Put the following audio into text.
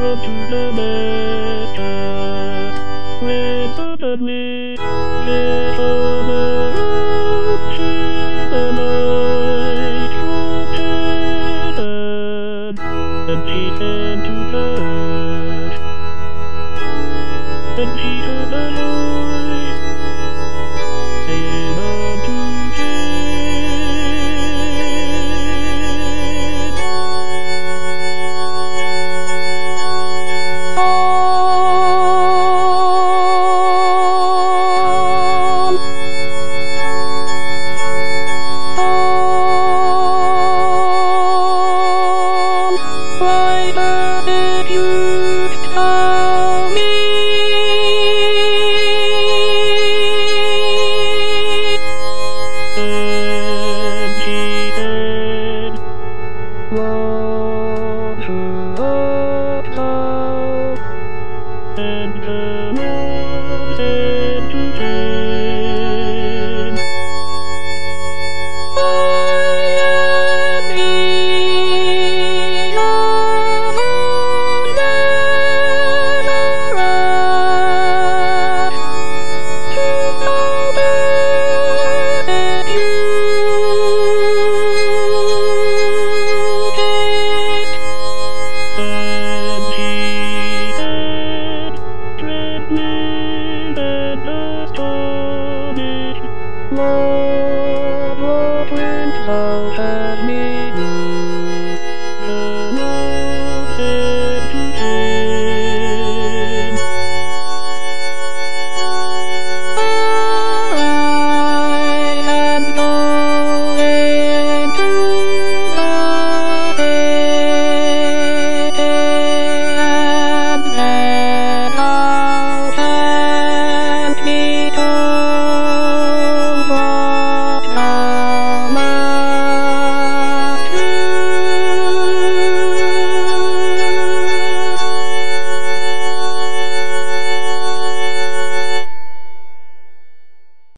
up to the masters. When suddenly there over the night from heaven, and began to touch. And he heard a noise saying unto why did you tell me? And he said, water up now. And the Lord said to him, I am he of Nazareth, whom thou bearest you didst. And he said, trembling and astonished, Lord, what wilt thou have me